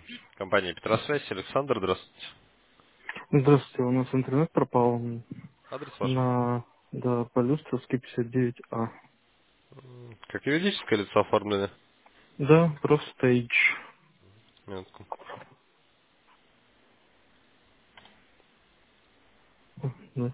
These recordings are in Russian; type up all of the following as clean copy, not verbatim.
Компания Петросвязь, Александр, здравствуйте. Здравствуйте, у нас интернет пропал Адрес ваш? на Полюстровский 59А. Как юридическое лицо оформлены? Да, профстейдж. Минутку. Да.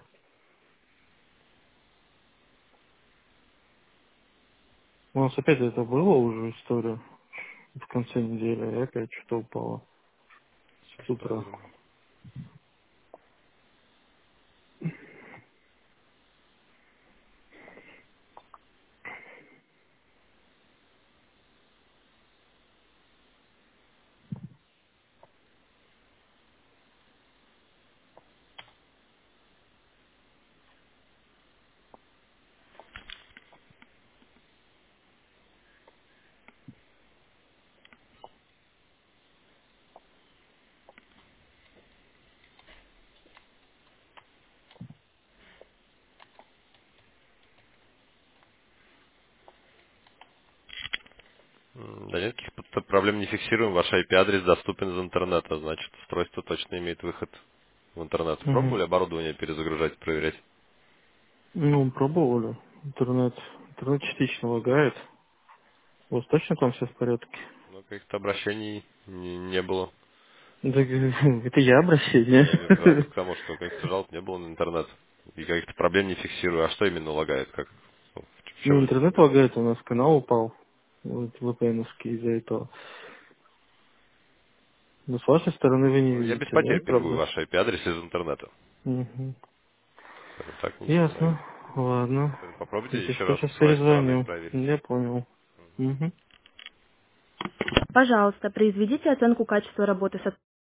У нас опять это было уже история в конце недели, и опять что-то упало Сейчас с утра. проверим. Да нет, каких проблем не фиксируем. Ваш IP-адрес доступен из интернета, значит, устройство точно имеет выход в интернет. Угу. Пробовали оборудование перезагружать, проверять? Ну, пробовали. Интернет частично лагает. У вас точно там все в порядке? Но каких-то обращений не было. Да, это я обращение. Я просто к тому, что каких-то жалоб не было на интернет. И каких-то проблем не фиксирую. А что именно лагает? Как? Ну, в Ну, чем здесь интернет проблема? лагает, у нас канал упал. Вот VPN-овский из-за этого. Но с вашей стороны вы не Ну, я без видите, потерь да, пингую правда? ваш IP-адрес из интернета. Угу. Скажем так, ничего Ясно. новенького. Ладно. Попробуйте Если еще что, раз сейчас со своей стороны перезвоню. проверить. Я понял. Угу. Пожалуйста, произведите оценку качества работы сотрудника.